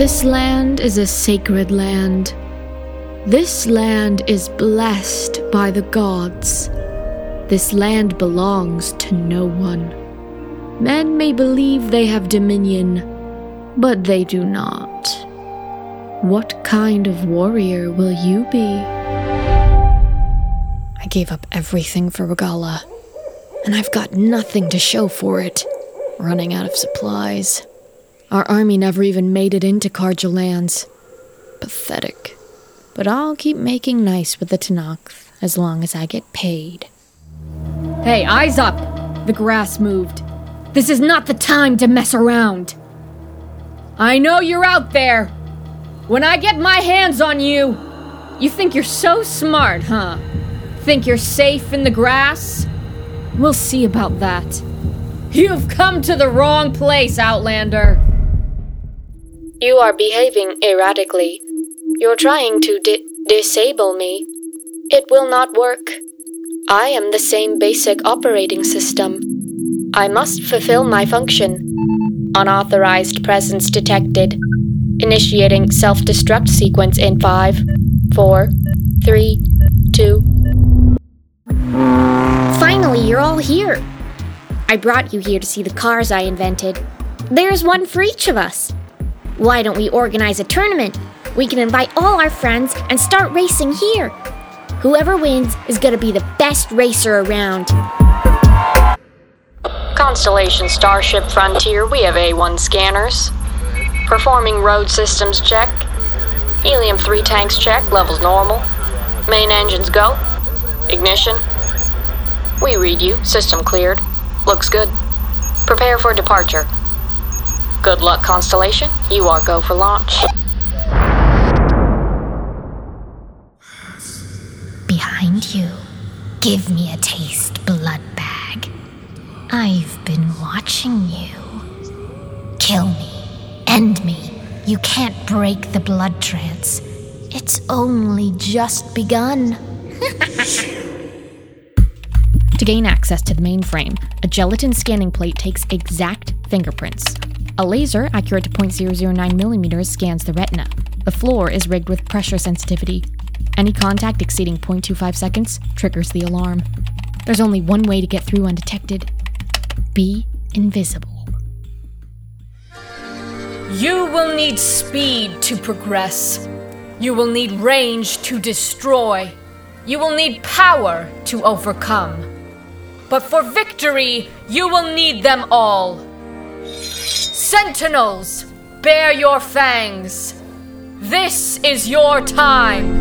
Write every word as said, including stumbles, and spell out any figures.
This land is a sacred land. This land is blessed by the gods. This land belongs to no one. Men may believe they have dominion, but they do not. What kind of warrior will you be? I gave up everything for Regalla, and I've got nothing to show for it. Running out of supplies. Our army never even made it into Carja lands. Pathetic. But I'll keep making nice with the Tenakth as long as I get paid. Hey, eyes up! The grass moved. This is not the time to mess around. I know you're out there. When I get my hands on you, you think you're so smart, huh? Think you're safe in the grass? We'll see about that. You've come to the wrong place, Outlander. You are behaving erratically. You're trying to di- disable me. It will not work. I am the same basic operating system. I must fulfill my function. Unauthorized presence detected. Initiating self-destruct sequence in five, four, three, two. Finally, you're all here. I brought you here to see the cars I invented. There's one for each of us. Why don't we organize a tournament? We can invite all our friends and start racing here. Whoever wins is going to be the best racer around. Constellation Starship Frontier, we have A one scanners. Performing road systems check. Helium three tanks check, levels normal. Main engines go. Ignition. We read you, system cleared. Looks good. Prepare for departure. Good luck, Constellation. You are go for launch. Behind you. Give me a taste, Bloodbag. I've been watching you. Kill me. End me. You can't break the blood trance. It's only just begun. To gain access to the mainframe, a gelatin scanning plate takes exact fingerprints. A laser, accurate to zero point zero zero nine millimeters, scans the retina. The floor is rigged with pressure sensitivity. Any contact exceeding zero point two five seconds triggers the alarm. There's only one way to get through undetected. Be invisible. You will need speed to progress. You will need range to destroy. You will need power to overcome. But for victory, you will need them all. Sentinels, bare your fangs. This is your time.